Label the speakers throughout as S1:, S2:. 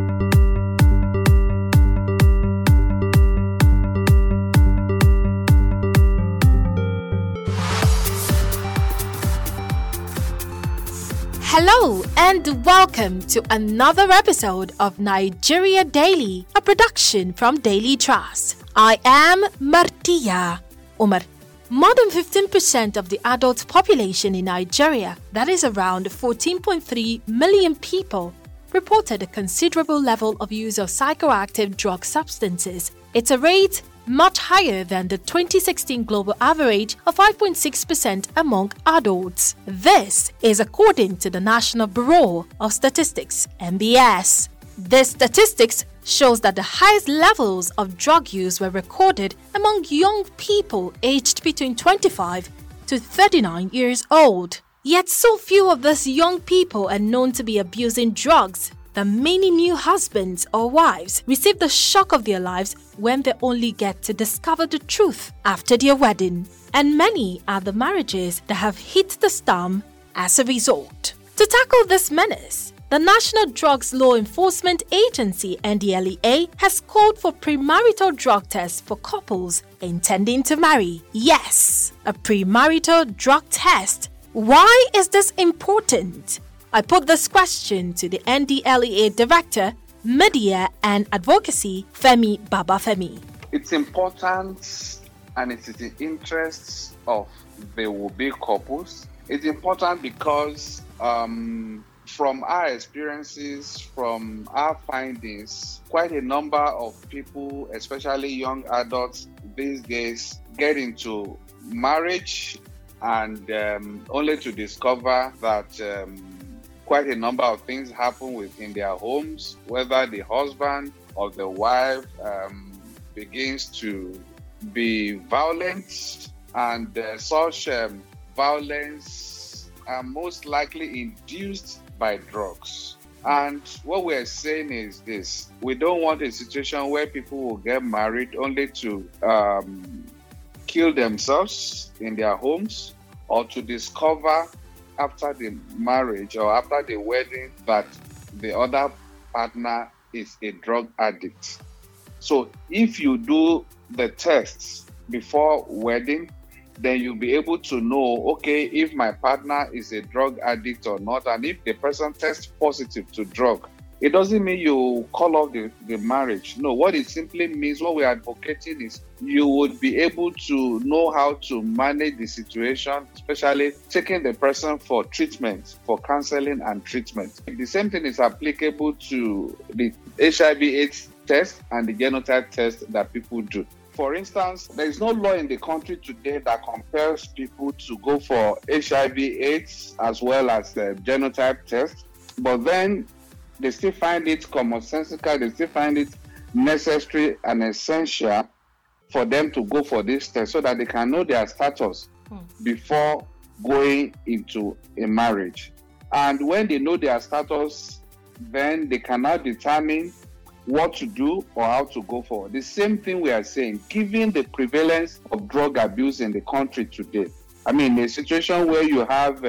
S1: Hello and welcome to another episode of Nigeria Daily, a production from Daily Trust. I am Martia Umar. More than 15% of the adult population in Nigeria, that is around 14.3 million people, reported a considerable level of use of psychoactive drug substances. It's a rate much higher than the 2016 global average of 5.6% among adults. This is according to the National Bureau of Statistics, NBS. This statistics shows that the highest levels of drug use were recorded among young people aged between 25 to 39 years old. Yet so few of these young people are known to be abusing drugs that many new husbands or wives receive the shock of their lives when they only get to discover the truth after their wedding. And many are the marriages that have hit the storm as a result. To tackle this menace, the National Drugs Law Enforcement Agency (NDLEA) has called for premarital drug tests for couples intending to marry. Yes, a premarital drug test. Why is this important? I put this question to the NDLEA Director, Media and Advocacy, Femi Babafemi.
S2: It's important and it is the interests of the will-be couples. It's important because from our experiences, from our findings, quite a number of people, especially young adults these days, get into marriage and only to discover that quite a number of things happen within their homes, whether the husband or the wife begins to be violent, and such violence are most likely induced by drugs. And what we're saying is this: we don't want a situation where people will get married only to kill themselves in their homes, or to discover after the marriage or after the wedding that the other partner is a drug addict. So if you do the tests before wedding, then you'll be able to know, okay, if my partner is a drug addict or not. And if the person tests positive to drug, it doesn't mean you call off the marriage. No, what it simply means, what we're advocating is you would be able to know how to manage the situation, especially taking the person for treatment, for counseling and treatment. The same thing is applicable to the HIV/AIDS test and the genotype test that people do. For instance, there is no law in the country today that compels people to go for HIV/AIDS as well as the genotype test, but then they still find it commonsensical, they still find it necessary and essential for them to go for this test so that they can know their status before going into a marriage. And when they know their status, then they can now determine what to do or how to go forward. The same thing we are saying, given the prevalence of drug abuse in the country today. I mean, a situation where you have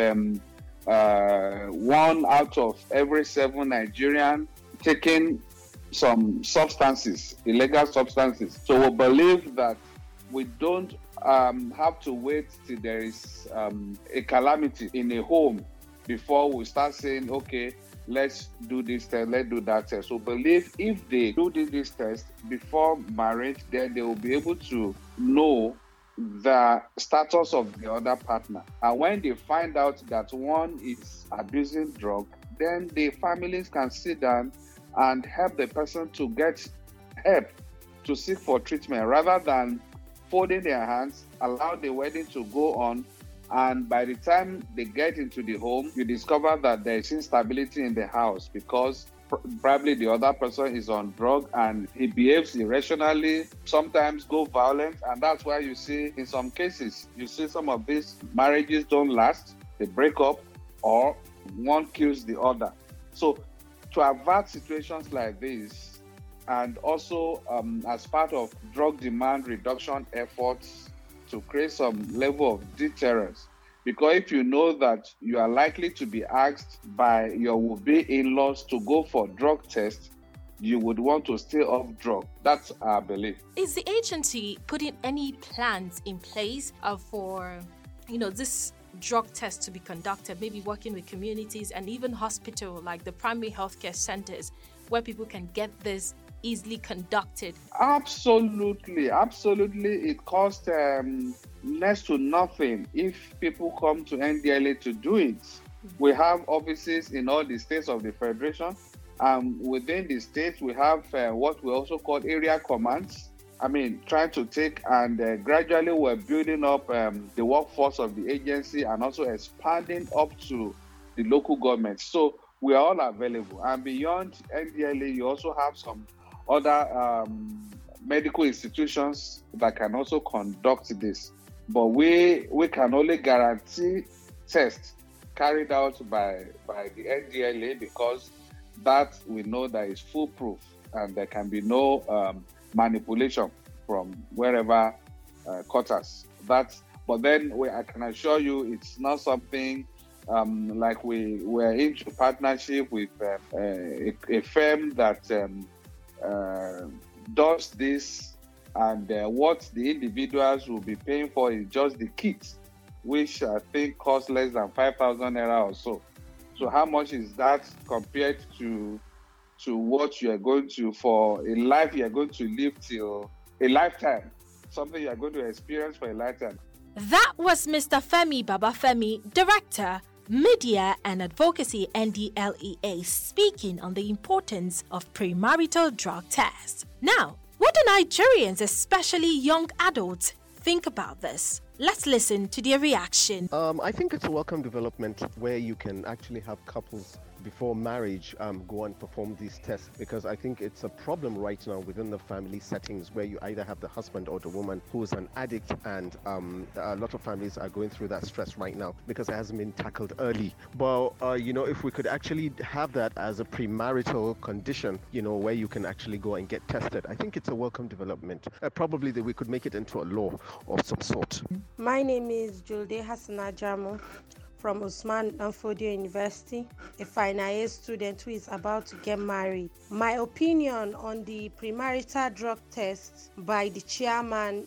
S2: 1 out of every 7 Nigerians taking some substances, illegal substances. So we believe that we don't have to wait till there is a calamity in a home before we start saying, okay, let's do this test, let's do that test. So believe if they do this test before marriage, then they will be able to know the status of the other partner. And when they find out that one is abusing drug, then the families can sit down and help the person to get help to seek for treatment, rather than folding their hands, allow the wedding to go on, and by the time they get into the home, you discover that there is instability in the house because probably the other person is on drug and he behaves irrationally, sometimes go violent. And that's why you see in some cases, you see some of these marriages don't last, they break up, or one kills the other. So to avert situations like this, and also as part of drug demand reduction efforts to create some level of deterrence, because if you know that you are likely to be asked by your would-be in-laws to go for drug tests, you would want to stay off drug. That's our belief.
S1: Is the agency putting any plans in place for, this drug test to be conducted, maybe working with communities and even hospital, like the primary healthcare centers, where people can get this easily conducted?
S2: Absolutely. It costs next to nothing if people come to NDLA to do it. We have offices in all the states of the Federation. Within the states, we have what we also call area commands. Trying to take and gradually we're building up the workforce of the agency and also expanding up to the local government. So we are all available. And beyond NDLA, you also have some other medical institutions that can also conduct this. But we can only guarantee tests carried out by the NDLA, because that we know that is foolproof and there can be no manipulation from wherever caught us. But then I can assure you it's not something like we're into partnership with a firm that does this, and what the individuals will be paying for is just the kit, which I think costs less than 5,000 naira or so. So how much is that compared to what you are going to, for a life you are going to live till a lifetime, something you are going to experience for a lifetime?
S1: That was Mr. Femi Babafemi, Director, Media and Advocacy, NDLEA, speaking on the importance of premarital drug tests. Now, what do Nigerians, especially young adults, think about this? Let's listen to their reaction.
S3: I think it's a welcome development where you can actually have couples before marriage go and perform these tests, because I think it's a problem right now within the family settings where you either have the husband or the woman who is an addict, and a lot of families are going through that stress right now because it hasn't been tackled early. But if we could actually have that as a premarital condition, where you can actually go and get tested, I think it's a welcome development. Probably that we could make it into a law of some sort.
S4: My name is Julde Hassana Jamo from Usman Danfodio University, a final year student who is about to get married. My opinion on the premarital drug test by the chairman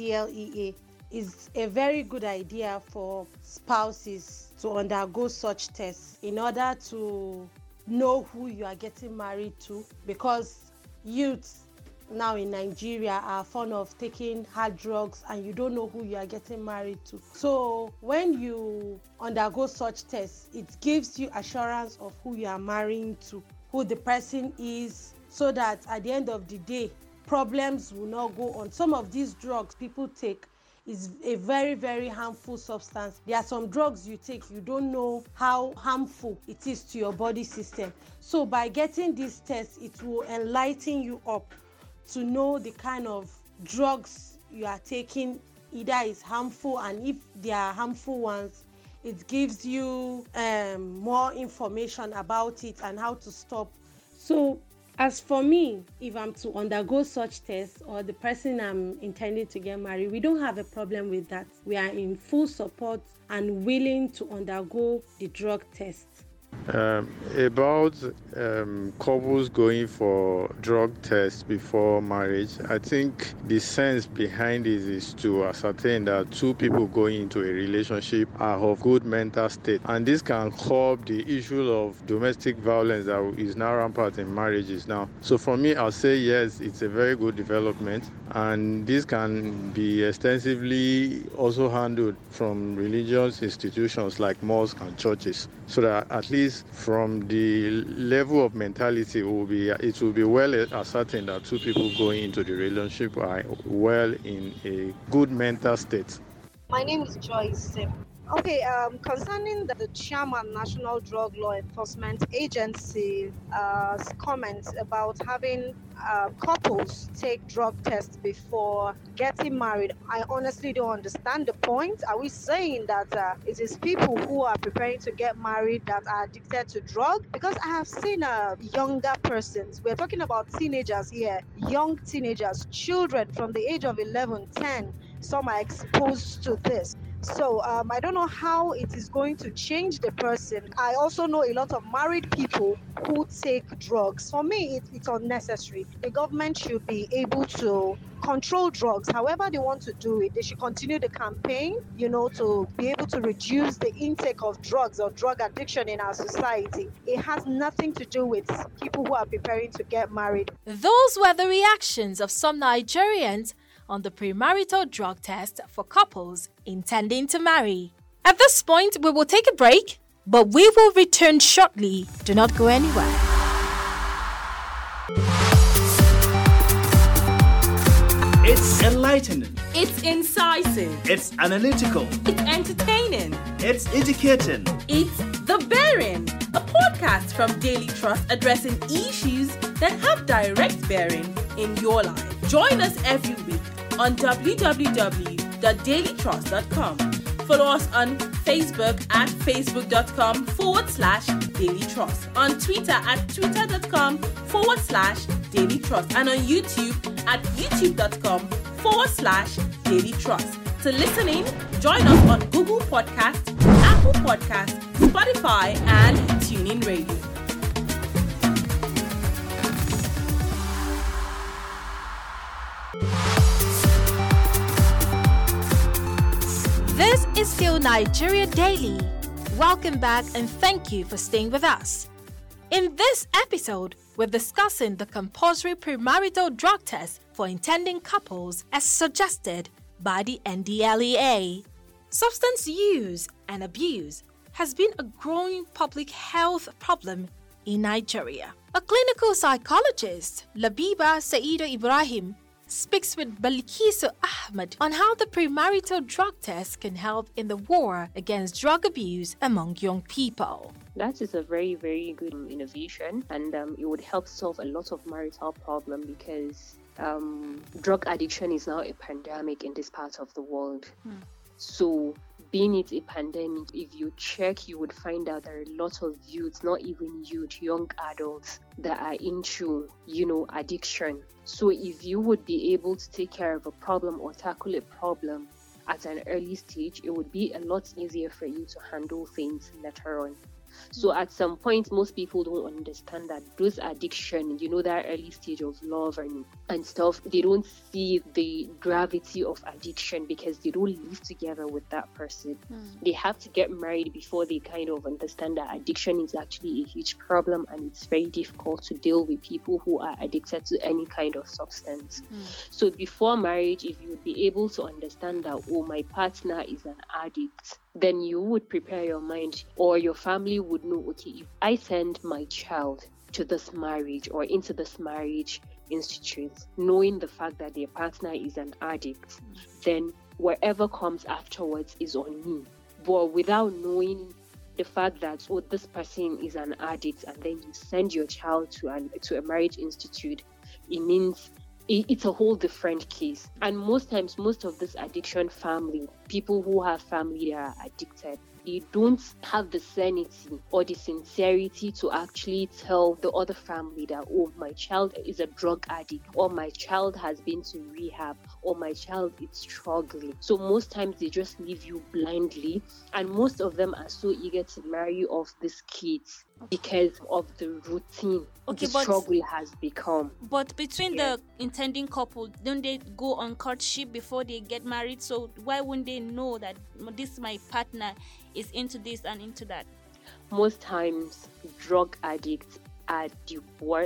S4: NDLEA is a very good idea for spouses to undergo such tests in order to know who you are getting married to, because youths now in Nigeria are fond of taking hard drugs and you don't know who you are getting married to. So when you undergo such tests, it gives you assurance of who you are marrying to, who the person is, so that at the end of the day, problems will not go on. Some of these drugs people take is a very, very harmful substance. There are some drugs you take, you don't know how harmful it is to your body system. So by getting these tests, it will enlighten you up to know the kind of drugs you are taking either is harmful, and if they are harmful ones, it gives you more information about it and how to stop. So as for me, if I'm to undergo such tests, or the person I'm intending to get married, we don't have a problem with that. We are in full support and willing to undergo the drug test.
S5: About couples going for drug tests before marriage, I think the sense behind it is to ascertain that two people going into a relationship are of good mental state, and this can curb the issue of domestic violence that is now rampant in marriages now. So for me, I'll say yes, it's a very good development, and this can be extensively also handled from religious institutions like mosques and churches, so that at least from the level of mentality it will be well ascertained that two people going into the relationship are well in a good mental state.
S6: My name is Joyce. Okay, concerning the chairman National Drug Law Enforcement Agency comments about having couples take drug tests before getting married, I honestly don't understand the point. Are we saying that it is people who are preparing to get married that are addicted to drugs? Because I have seen younger persons, we're talking about teenagers here, young teenagers, children from the age of 11, 10, some are exposed to this. So I don't know how it is going to change the person. I also know a lot of married people who take drugs. For me, it's unnecessary. The government should be able to control drugs. However they want to do it, they should continue the campaign, to be able to reduce the intake of drugs or drug addiction in our society. It has nothing to do with people who are preparing to get married.
S1: Those were the reactions of some Nigerians on the premarital drug test for couples intending to marry. At this point, we will take a break, but we will return shortly. Do not go anywhere.
S7: It's enlightening.
S8: It's incisive.
S7: It's analytical.
S8: It's entertaining.
S7: It's educating.
S8: It's The Bearing, a podcast from Daily Trust addressing issues that have direct bearing in your life. Join us every week on www.dailytrust.com. Follow us on Facebook at facebook.com/Daily Trust, on Twitter at twitter.com/Daily Trust, and on YouTube at youtube.com/Daily Trust. To listen in, join us on Google Podcasts, Apple Podcasts, Spotify, and TuneIn Radio.
S1: This is still Nigeria Daily. Welcome back and thank you for staying with us. In this episode, we're discussing the compulsory premarital drug test for intending couples as suggested by the NDLEA. Substance use and abuse has been a growing public health problem in Nigeria. A clinical psychologist, Labiba Saido Ibrahim, speaks with Balkisu Ahmed on how the premarital drug test can help in the war against drug abuse among young people.
S9: That is a very, very good innovation, and it would help solve a lot of marital problem because drug addiction is now a pandemic in this part of the world. So being it a pandemic, if you check, you would find out there are a lot of youth, not even youth, young adults that are into, addiction. So if you would be able to take care of a problem or tackle a problem at an early stage, it would be a lot easier for you to handle things later on. So at some point, most people don't understand that those addiction, that early stage of love and stuff, they don't see the gravity of addiction because they don't live together with that person. They have to get married before they kind of understand that addiction is actually a huge problem, and it's very difficult to deal with people who are addicted to any kind of substance. So before marriage, if you would be able to understand that, my partner is an addict, then you would prepare your mind, or your family would know, okay, if I send my child to this marriage or into this marriage institute, knowing the fact that their partner is an addict, then whatever comes afterwards is on me. But without knowing the fact that, this person is an addict, and then you send your child to a marriage institute, it means it's a whole different case. And most times, most of this addiction family, people who have family that are addicted, they don't have the sanity or the sincerity to actually tell the other family that, my child is a drug addict, or my child has been to rehab, or my child is struggling. So most times they just leave you blindly, and most of them are so eager to marry off these kids because of the routine the struggle has become.
S10: But between the intending couple, don't they go on courtship before they get married? So why wouldn't they know that this my partner is into this and into that?
S9: Most times, drug addicts are the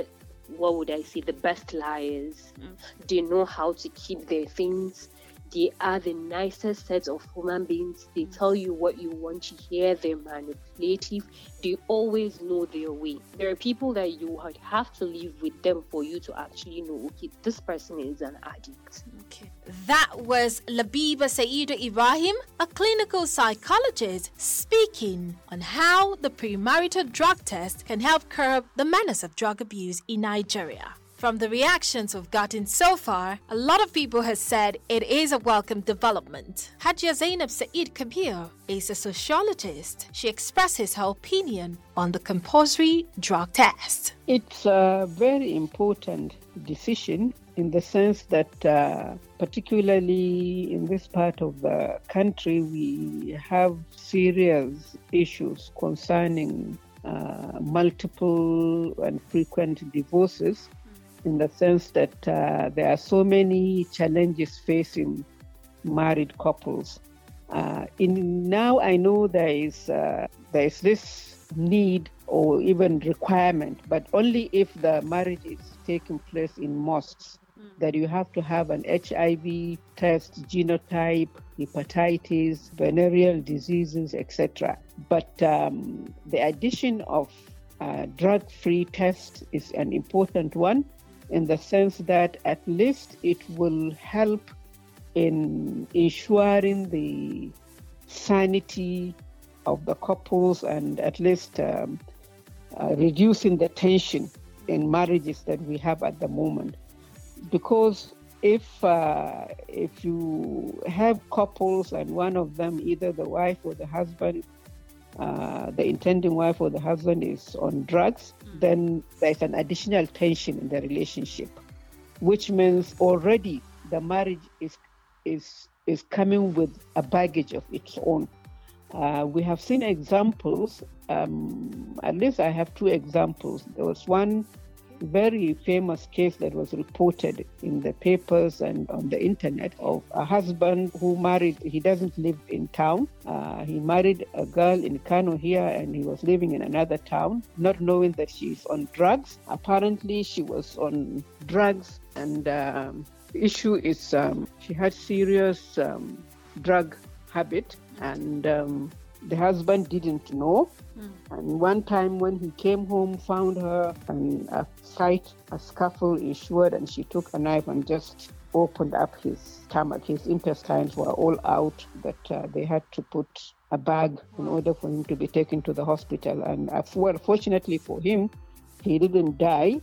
S9: the best liars. They know how to keep their things. They are the nicest set of human beings. They tell you what you want to hear. They're manipulative. They always know their way. There are people that you would have to live with them for you to actually know, okay, this person is an addict.
S1: Okay. That was Labiba Saido Ibrahim, a clinical psychologist, speaking on how the premarital drug test can help curb the menace of drug abuse in Nigeria. From the reactions we've gotten so far, a lot of people have said it is a welcome development. Hajia Zainab Saeed Kabir is a sociologist. She expresses her opinion on the compulsory drug test.
S11: It's a very important decision in the sense that particularly in this part of the country, we have serious issues concerning multiple and frequent divorces, in the sense that there are so many challenges facing married couples. Now I know there is this need or even requirement, but only if the marriage is taking place in mosques, that you have to have an HIV test, genotype, hepatitis, venereal diseases, etc. But the addition of drug-free test is an important one, in the sense that at least it will help in ensuring the sanity of the couples and at least reducing the tension in marriages that we have at the moment. Because if you have couples and one of them, either the wife or the husband, the intending wife or the husband is on drugs, then there's an additional tension in the relationship, which means already the marriage is coming with a baggage of its own. We have seen examples, at least I have two examples. There was one very famous case that was reported in the papers and on the internet of a husband who married, he doesn't live in town. He married a girl in Kano here and he was living in another town, not knowing that she's on drugs. Apparently she was on drugs, and the issue is she had serious drug habit, and the husband didn't know. And one time when he came home, found her in a scuffle ensued, and she took a knife and just opened up his stomach. His intestines were all out, that they had to put a bag in order for him to be taken to the hospital. And fortunately for him, he didn't die.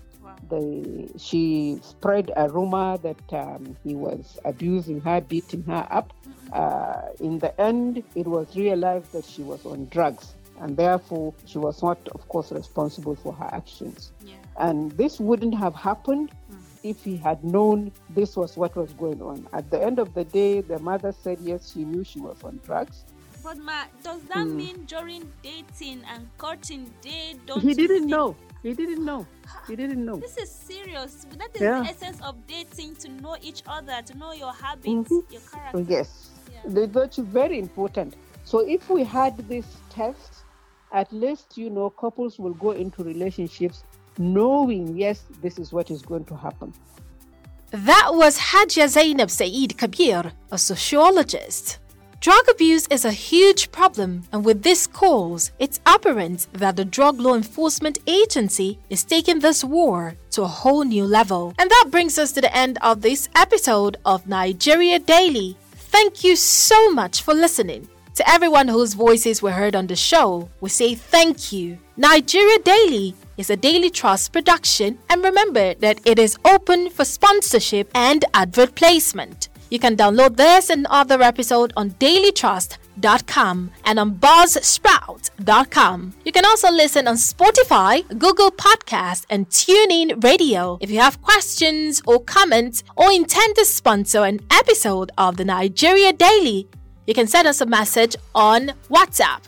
S11: She spread a rumor that he was abusing her, beating her up. In the end, it was realized that she was on drugs, and therefore she was not, of course, responsible for her actions. And this wouldn't have happened if he had known this was what was going on. At the end of the day, the mother said yes, she knew she was on drugs.
S10: But does that mean during dating and courting, they don't?
S11: He didn't know. He didn't know.
S10: This is serious. That is the essence of dating, to know each other, to know your habits, your character.
S11: Yes. That is very important. So if we had this test, at least, couples will go into relationships knowing, yes, this is what is going to happen.
S1: That was Hajia Zainab Saeed Kabir, a sociologist. Drug abuse is a huge problem, and with this cause, it's apparent that the Drug Law Enforcement Agency is taking this war to a whole new level. And that brings us to the end of this episode of Nigeria Daily. Thank you so much for listening. To everyone whose voices were heard on the show, we say thank you. Nigeria Daily is a Daily Trust production, and remember that it is open for sponsorship and advert placement. You can download this and other episodes on dailytrust.com and on buzzsprout.com. You can also listen on Spotify, Google Podcasts, and TuneIn Radio. If you have questions or comments or intend to sponsor an episode of the Nigeria Daily, you can send us a message on WhatsApp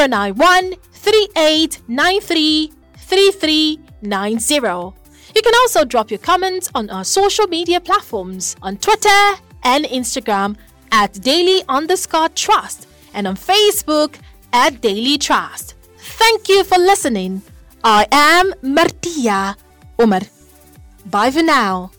S1: 091-3893-3390. You can also drop your comments on our social media platforms on Twitter and Instagram at daily_trust and on Facebook at Daily Trust. Thank you for listening. I am Martia Umar. Bye for now.